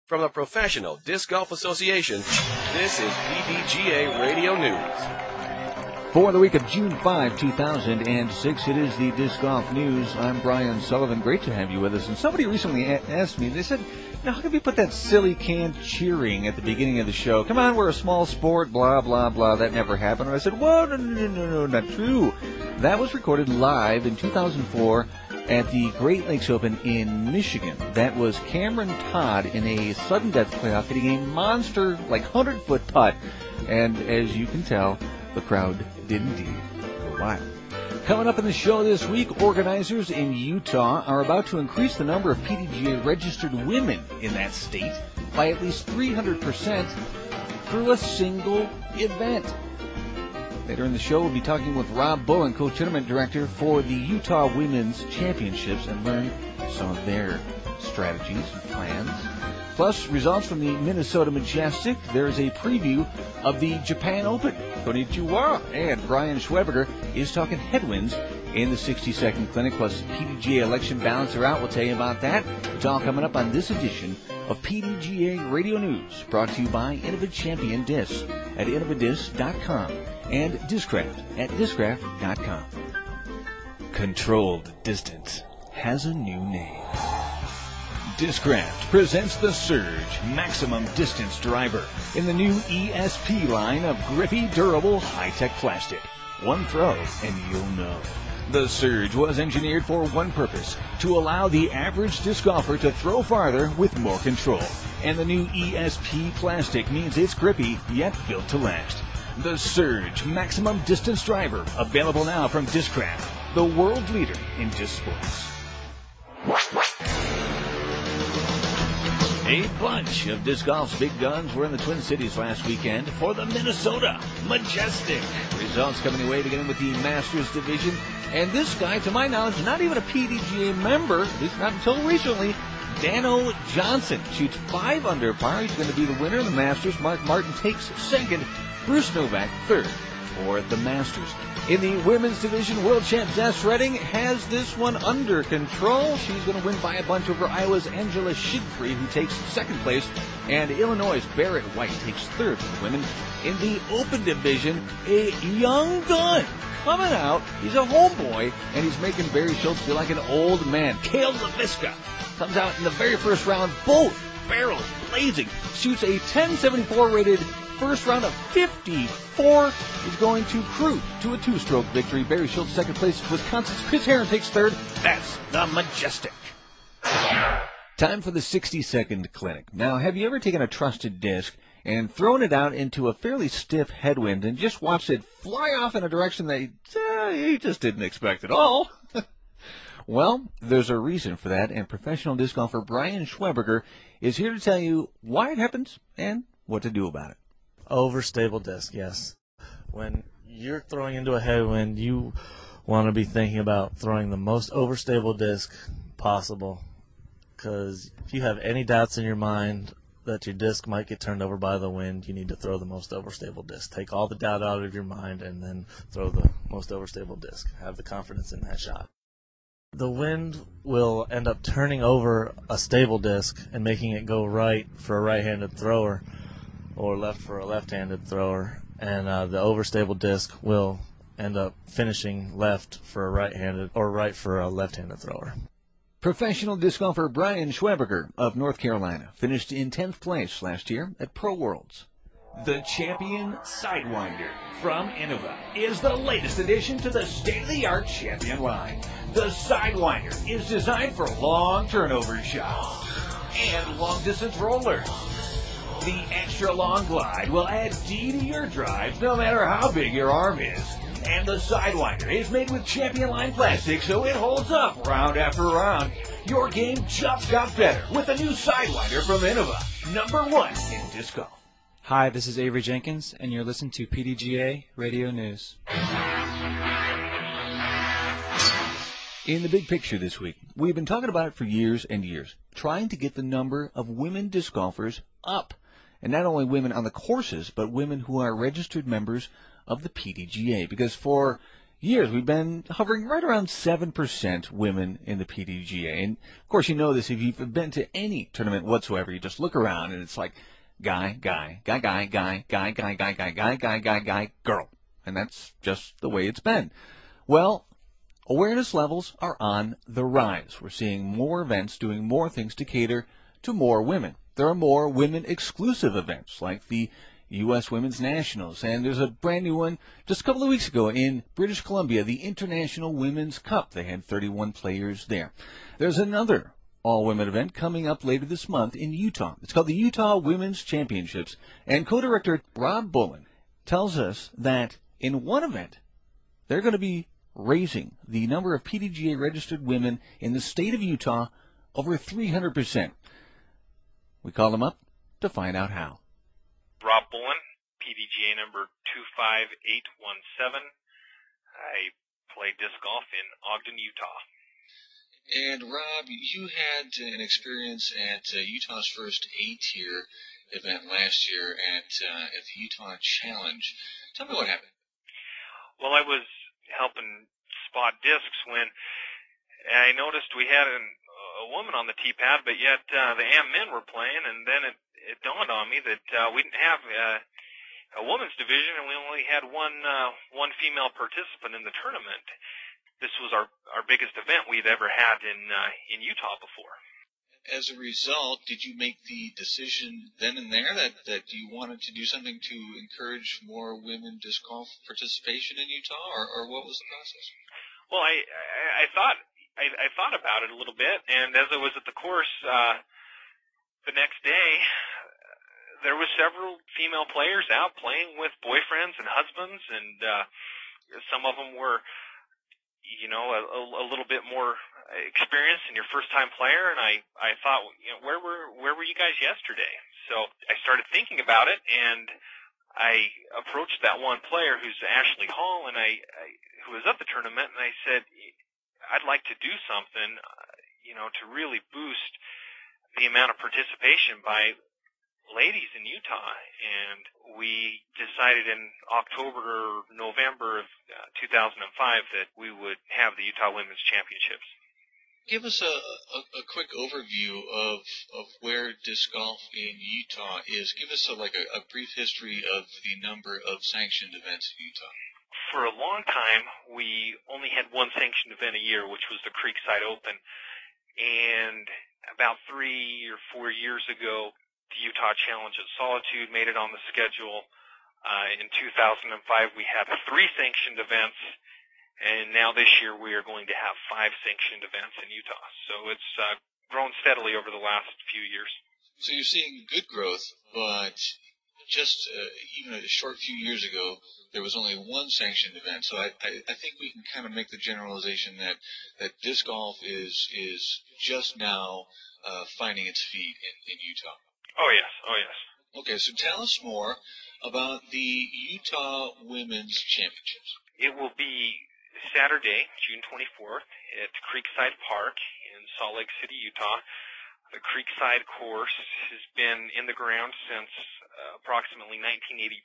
From the Professional Disc Golf Association, this is PDGA Radio News. For the week of June 5, 2006, it is the Disc Golf News. I'm Brian Sullivan. Great to have you with us. And somebody recently asked me, they said, now, how come you put that silly canned cheering at the beginning of the show? Come on, we're a small sport, blah, blah, blah. That never happened. And I said, well, no, not true. That was recorded live in 2004 at the Great Lakes Open in Michigan. That was Cameron Todd in a sudden death playoff hitting a monster, 100-foot putt. And as you can tell, the crowd did indeed go wild. Coming up in the show this week, organizers in Utah are about to increase the number of PDGA registered women in that state by at least 300% through a single event. Later in the show, we'll be talking with Rob Bowen, co-tournament director for the Utah Women's Championships, and learn some of their strategies and plans. Plus, results from the Minnesota Majestic. There's a preview of the Japan Open. Konnichiwa. And Brian Schweberger is talking headwinds in the 60-second clinic. Plus, PDGA election ballots are out. We'll tell you about that. It's all coming up on this edition of PDGA Radio News, brought to you by Innova Champion Discs at InnovaDisc.com and Discraft at Discraft.com. Controlled Distance has a new name. Discraft presents the Surge Maximum Distance Driver in the new ESP line of grippy, durable, high-tech plastic. One throw and you'll know. The Surge was engineered for one purpose, to allow the average disc golfer to throw farther with more control. And the new ESP plastic means it's grippy, yet built to last. The Surge Maximum Distance Driver, available now from Discraft, the world leader in disc sports. A bunch of disc golf's big guns were in the Twin Cities last weekend for the Minnesota Majestic. Results coming your way, beginning with the Masters division. And this guy, to my knowledge, not even a PDGA member, at least not until recently. Dano Johnson shoots 5 under par. He's going to be the winner of the Masters. Mark Martin takes second. Bruce Novak third for the Masters. In the women's division, world champ Des Redding has this one under control. She's going to win by a bunch over Iowa's Angela Shigfrey, who takes second place, and Illinois' Barrett White takes third for the women. In the open division, a young gun coming out. He's a homeboy, and he's making Barry Schultz feel like an old man. Cale LaVisca comes out in the very first round, both barrels blazing, shoots a 1074 rated first round of 54, is going to cruise to a 2-stroke victory. Barry Schultz second place. Wisconsin's Chris Herron takes third. That's the Majestic. Time for the 60-second clinic. Now, have you ever taken a trusted disc and thrown it out into a fairly stiff headwind and just watched it fly off in a direction that you just didn't expect at all? Well, there's a reason for that, and professional disc golfer Brian Schweberger is here to tell you why it happens and what to do about it. Overstable disc, yes. When you're throwing into a headwind, you want to be thinking about throwing the most overstable disc possible, because if you have any doubts in your mind that your disc might get turned over by the wind, you need to throw the most overstable disc. Take all the doubt out of your mind and then throw the most overstable disc. Have the confidence in that shot. The wind will end up turning over a stable disc and making it go right for a right-handed thrower, or left for a left-handed thrower, and the overstable disc will end up finishing left for a right-handed or right for a left-handed thrower. Professional disc golfer Brian Schweberger of North Carolina finished in 10th place last year at Pro Worlds. The Champion Sidewinder from Innova is the latest addition to the state-of-the-art Champion line. The Sidewinder is designed for long turnover shots and long-distance rollers. The extra long glide will add D to your drives no matter how big your arm is. And the Sidewinder is made with Champion line plastic, so it holds up round after round. Your game just got better with the new Sidewinder from Innova, #1 in disc golf. Hi, this is Avery Jenkins, and you're listening to PDGA Radio News. In the big picture this week, we've been talking about it for years and years, trying to get the number of women disc golfers up. And not only women on the courses, but women who are registered members of the PDGA. Because for years, we've been hovering right around 7% women in the PDGA. And, of course, you know this if you've been to any tournament whatsoever. You just look around, and it's like guy, girl. And that's just the way it's been. Well, awareness levels are on the rise. We're seeing more events doing more things to cater to more women. There are more women-exclusive events like the U.S. Women's Nationals, and there's a brand new one just a couple of weeks ago in British Columbia, the International Women's Cup. They had 31 players there. There's another all-women event coming up later this month in Utah. It's called the Utah Women's Championships, and co-director Rob Bullen tells us that in one event, they're going to be raising the number of PDGA registered women in the state of Utah over 300%. We called them up to find out how. Rob Bullen, PDGA number 25817. I play disc golf in Ogden, Utah. And Rob, you had an experience at Utah's first A-tier event last year at the Utah Challenge. Tell me what happened. Well, I was helping spot discs when I noticed we had a woman on the tee pad, but yet the AM men were playing, and then it dawned on me that we didn't have a women's division, and we only had one female participant in the tournament. This was our biggest event we'd ever had in Utah before. As a result, did you make the decision then and there that you wanted to do something to encourage more women disc golf participation in Utah, or what was the process? Well, I thought about it a little bit, and as I was at the course the next day, there was several female players out playing with boyfriends and husbands, and some of them were, a little bit more experienced in your first time player, and I thought, where were you guys yesterday? So I started thinking about it, and I approached that one player who's Ashley Hall, and who was at the tournament, and I said, I'd like to do something, to really boost the amount of participation by ladies in Utah. And we decided in October or November of 2005 that we would have the Utah Women's Championships. Give us a quick overview of where disc golf in Utah is. Give us a brief history of the number of sanctioned events in Utah. For a long time, we only had one sanctioned event a year, which was the Creekside Open. And about 3 or 4 years ago, the Utah Challenge at Solitude made it on the schedule. In 2005, we had 3 sanctioned events. And now this year we are going to have 5 sanctioned events in Utah. So it's grown steadily over the last few years. So you're seeing good growth, but just even a short few years ago, there was only one sanctioned event. So I think we can kind of make the generalization that disc golf is just now finding its feet in Utah. Oh, yes. Oh, yes. Okay, so tell us more about the Utah Women's Championships. It will be Saturday, June 24th, at Creekside Park in Salt Lake City, Utah. The Creekside course has been in the ground since approximately 1982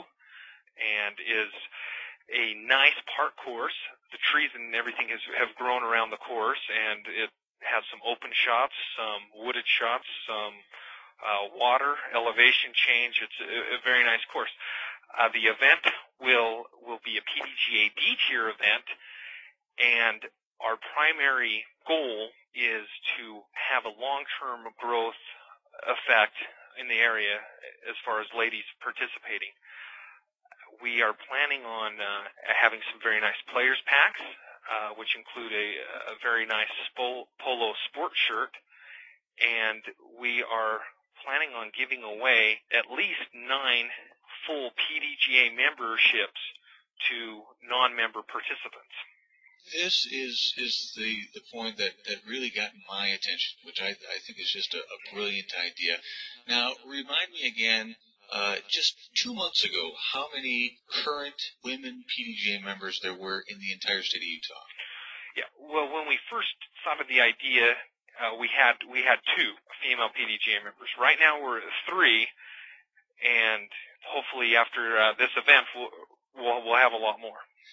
and is a nice park course. The trees and everything have grown around the course, and it has some open shots, some wooded shots, some water, elevation change. It's a very nice course. The event will be a PDGA D-tier event, and our primary goal is to have a long-term growth effect in the area as far as ladies participating. We are planning on having some very nice players packs, which include a very nice polo sport shirt, and we are planning on giving away at least 9 full PDGA memberships to non-member participants. This is the point that really got my attention, which I think is just a brilliant idea. Now, remind me again, just 2 months ago, how many current women PDGA members there were in the entire state of Utah? Yeah, well, when we first thought of the idea, we had 2 female PDGA members. Right now we're at 3, and hopefully after this event we'll have a lot more.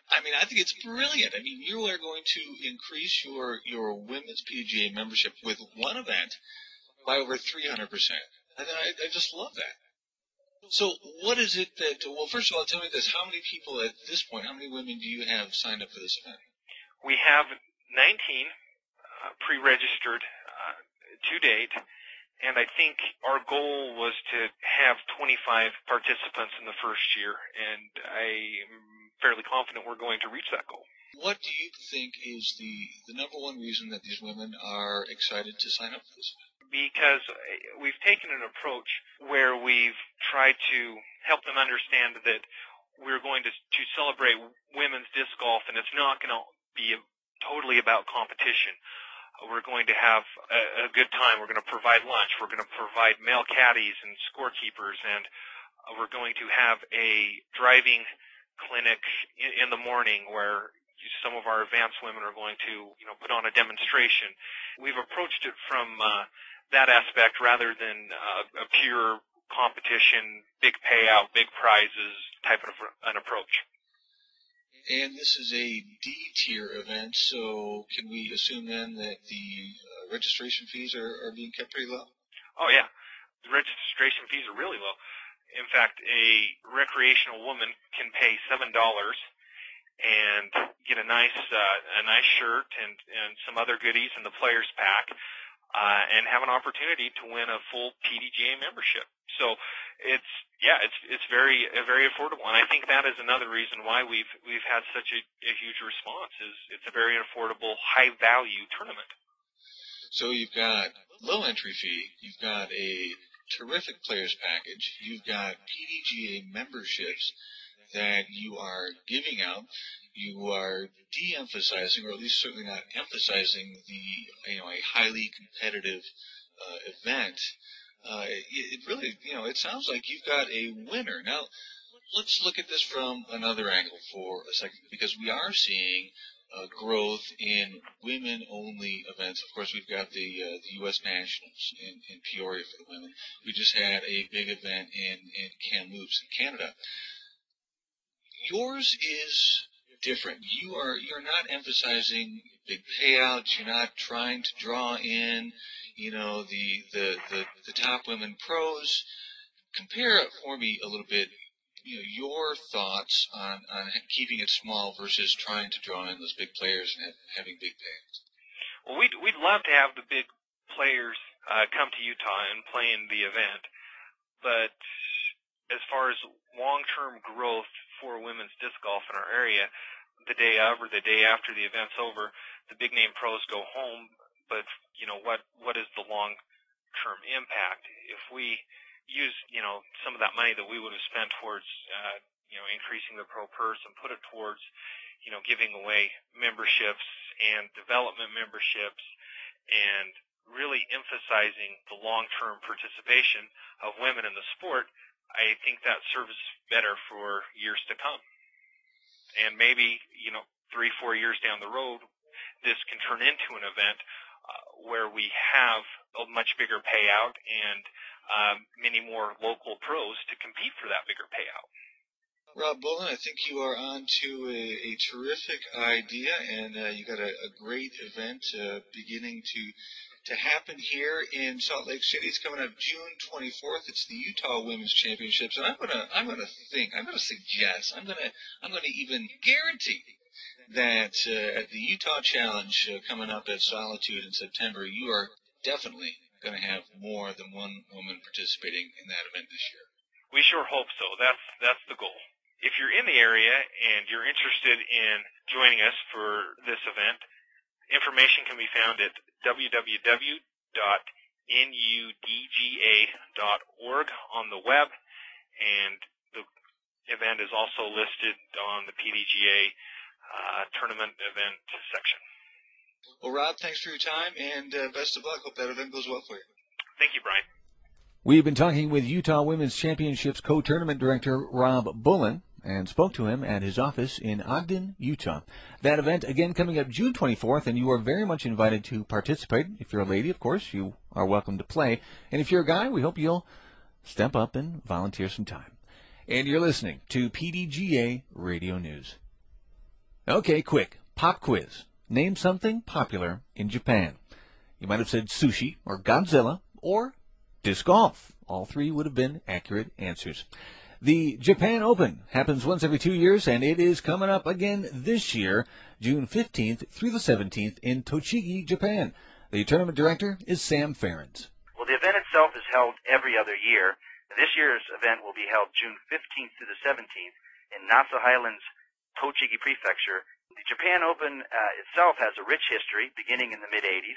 I mean, I think it's brilliant. I mean, you are going to increase your women's PDGA membership with one event by over 300%. I just love that. So what is it that, well, first of all, tell me this. How many people at this point, how many women do you have signed up for this event? We have 19 pre-registered to date, and I think our goal was to have 25 participants in the first year, and I'm fairly confident we're going to reach that goal. What do you think is the number one reason that these women are excited to sign up for this event? Because we've taken an approach where we've tried to help them understand that we're going to celebrate women's disc golf, and it's not going to be totally about competition. We're going to have a good time. We're going to provide lunch. We're going to provide male caddies and scorekeepers, and we're going to have a driving clinic in the morning where some of our advanced women are going to, put on a demonstration. We've approached it from that aspect rather than a pure competition, big payout, big prizes type of an approach. And this is a D-tier event, so can we assume then that the registration fees are being kept pretty low? Oh, yeah. The registration fees are really low. In fact, a recreational woman can pay $7 and get a nice shirt and some other goodies in the players pack, and have an opportunity to win a full PDGA membership. So it's very affordable, and I think that is another reason why we've had such a huge response. Is it's a very affordable, high value tournament. So you've got low entry fee, you've got a terrific players package, you've got PDGA memberships that you are giving out. You are de-emphasizing, or at least certainly not emphasizing, a highly competitive event. It really, it sounds like you've got a winner. Now, let's look at this from another angle for a second, because we are seeing growth in women-only events. Of course, we've got the U.S. Nationals in Peoria for the women. We just had a big event in Kamloops in Canada. Yours is different. You're not emphasizing big payouts. You're not trying to draw in, the top women pros. Compare for me a little bit, your thoughts on keeping it small versus trying to draw in those big players and having big payouts. Well, we'd love to have the big players come to Utah and play in the event, but as far as long-term growth for women's disc golf in our area, the day of or the day after the event's over, the big name pros go home, but what is the long-term impact? If we use some of that money that we would have spent towards increasing the pro purse and put it towards giving away memberships and development memberships and really emphasizing the long-term participation of women in the sport, I think that serves better for years to come. And maybe, 3-4 years down the road, this can turn into an event where we have a much bigger payout and many more local pros to compete for that bigger payout. Rob Bullen, I think you are on to a terrific idea, and you got a great event beginning to happen here in Salt Lake City. It's coming up June 24th. It's the Utah Women's Championships, and I'm gonna suggest, I'm gonna even guarantee that at the Utah Challenge coming up at Solitude in September, you are definitely going to have more than one woman participating in that event this year. We sure hope so. That's the goal. If you're in the area and you're interested in joining us for this event, information can be found at www.nudga.org on the web, and the event is also listed on the PDGA tournament event section. Well, Rob, thanks for your time, and best of luck. Hope that event goes well for you. Thank you, Brian. We've been talking with Utah Women's Championships co-tournament director Rob Bullen and spoke to him at his office in Ogden, Utah. That event, again, coming up June 24th, and you are very much invited to participate. If you're a lady, of course, you are welcome to play. And if you're a guy, we hope you'll step up and volunteer some time. And you're listening to PDGA Radio News. Okay, quick. Pop quiz. Name something popular in Japan. You might have said sushi or Godzilla or disc golf. All three would have been accurate answers. The Japan Open happens once every 2 years, and it is coming up again this year, June 15th through the 17th in Tochigi, Japan. The tournament director is Sam Ferens. Well, the event itself is held every other year. This year's event will be held June 15th through the 17th in Nasu Highlands, Tochigi Prefecture. The Japan Open itself has a rich history beginning in the mid-'80s.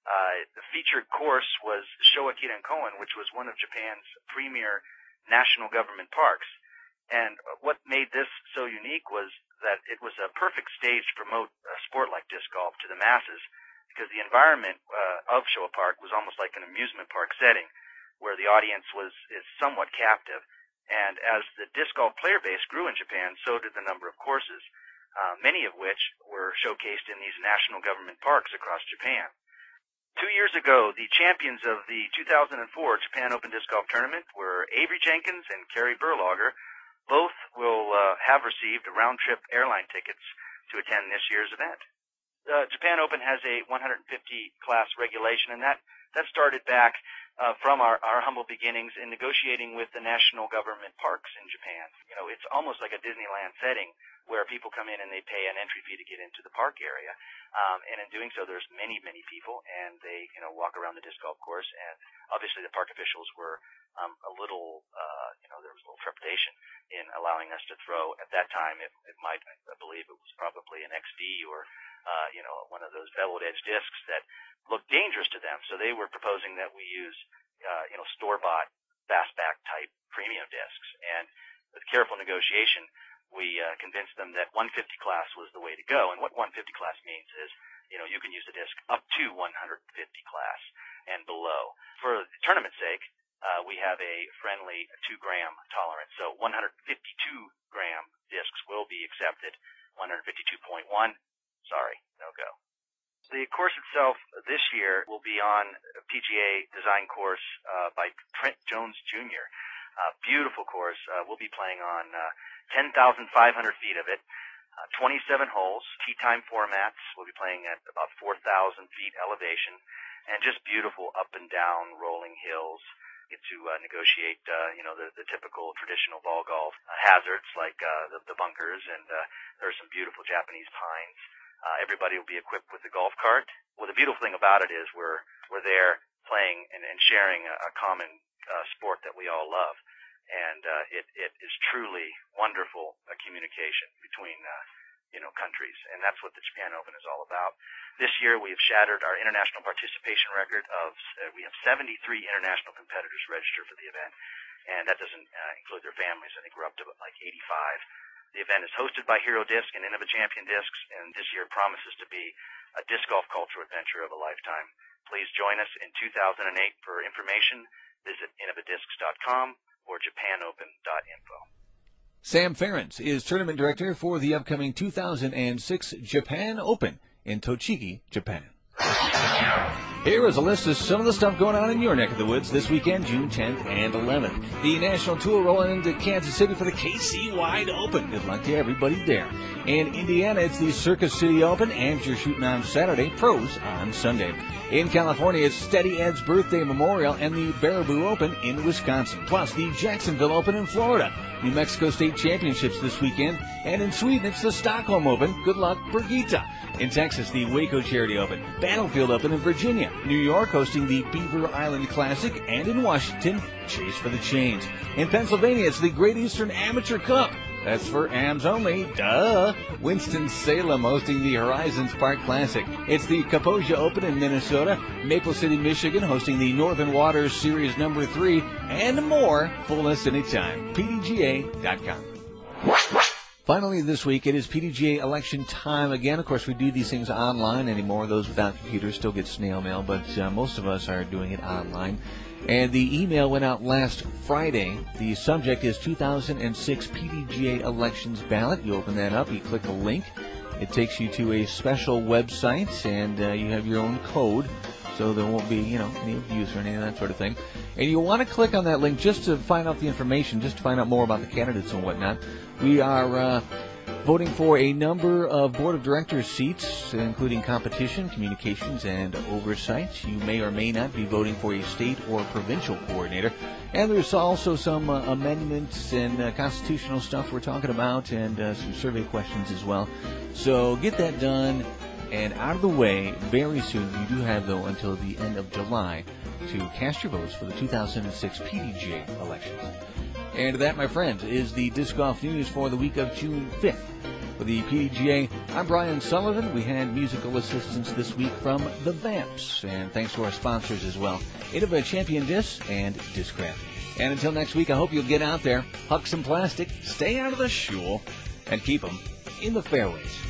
The featured course was Showa Kirin-koen, which was one of Japan's premier national government parks. And what made this so unique was that it was a perfect stage to promote a sport like disc golf to the masses, because the environment of Showa Park was almost like an amusement park setting, where the audience is somewhat captive. And as the disc golf player base grew in Japan, so did the number of courses, many of which were showcased in these national government parks across Japan. 2 years ago, the champions of the 2004 Japan Open Disc Golf Tournament were Avery Jenkins and Kerry Berlager. Both will have received round-trip airline tickets to attend this year's event. Japan Open has a 150-class regulation, and that started back from our humble beginnings in negotiating with the national government parks in Japan. You know, it's almost like a Disneyland setting where people come in and they pay an entry fee to get into the park area. And in doing so, there's many, many people, and they, walk around the disc golf course. And obviously the park officials were a little, there was a little trepidation in allowing us to throw. At that time, I believe it was probably an XD or, one of those beveled edge discs that looked dangerous to them. So they were proposing that we use, store-bought fastback type premium discs. And with careful negotiation, we convinced them that 150 class was the way to go. And what 150 class means is, you can use the disc up to 150 class and below. For the tournament's sake, we have a friendly 2-gram tolerance. So 152-gram discs will be accepted. 152.1, sorry, no go. The course itself this year will be on a PGA design course by Trent Jones Jr. Beautiful course. We'll be playing on 10,500 feet of it, 27 holes, tee time formats. We'll be playing at about 4,000 feet elevation, and just beautiful up and down rolling hills. Get to negotiate, the typical traditional ball golf hazards like the bunkers, and there are some beautiful Japanese pines. Everybody will be equipped with a golf cart. Well, the beautiful thing about it is we're there playing and sharing a common sport that we all love. And it is truly wonderful communication between countries, and that's what the Japan Open is all about. This year we have shattered our international participation record of we have 73 international competitors registered for the event, and that doesn't include their families. I think we're up to like 85. The event is hosted by Hero Disc and Innova Champion Discs, and this year promises to be a disc golf cultural adventure of a lifetime. Please join us in 2008. For information, visit innovadiscs.com or japanopen.info. Sam Ferens is tournament director for the upcoming 2006 Japan Open in Tochigi, Japan. Here is a list of some of the stuff going on in your neck of the woods this weekend, June 10th and 11th. The National Tour rolling into Kansas City for the KC Wide Open. Good luck to everybody there. In Indiana, it's the Circus City Open, and you're shooting on Saturday, pros on Sunday. In California, it's Steady Ed's Birthday Memorial and the Baraboo Open in Wisconsin, plus the Jacksonville Open in Florida. New Mexico State Championships this weekend, and in Sweden, it's the Stockholm Open. Good luck, Birgitta. In Texas, the Waco Charity Open, Battlefield Open in Virginia, New York hosting the Beaver Island Classic, and in Washington, Chase for the Chains. In Pennsylvania, it's the Great Eastern Amateur Cup. That's for AMs only. Duh. Winston-Salem hosting the Horizons Park Classic. It's the Kaposia Open in Minnesota. Maple City, Michigan hosting the Northern Waters Series No. 3. And more. Full list anytime. PDGA.com. Finally this week, it is PDGA election time again. Of course, we do these things online anymore. Those without computers still get snail mail, but most of us are doing it online. And the email went out last Friday. The subject is 2006 PDGA elections ballot. You open that up, you click a link. It takes you to a special website, and you have your own code, so there won't be, any abuse or any of that sort of thing. And you'll want to click on that link just to find out the information, just to find out more about the candidates and whatnot. We are voting for a number of board of directors seats, including competition, communications, and oversight. You may or may not be voting for a state or provincial coordinator. And there's also some amendments and constitutional stuff we're talking about, and some survey questions as well. So get that done and out of the way very soon. You do have, though, until the end of July to cast your votes for the 2006 PDGA elections. And that, my friends, is the Disc Golf News for the week of June 5th. For the PDGA, I'm Brian Sullivan. We had musical assistance this week from The Vamps. And thanks to our sponsors as well, Innova Champion Discs and Discraft. And until next week, I hope you'll get out there, huck some plastic, stay out of the shul, and keep them in the fairways.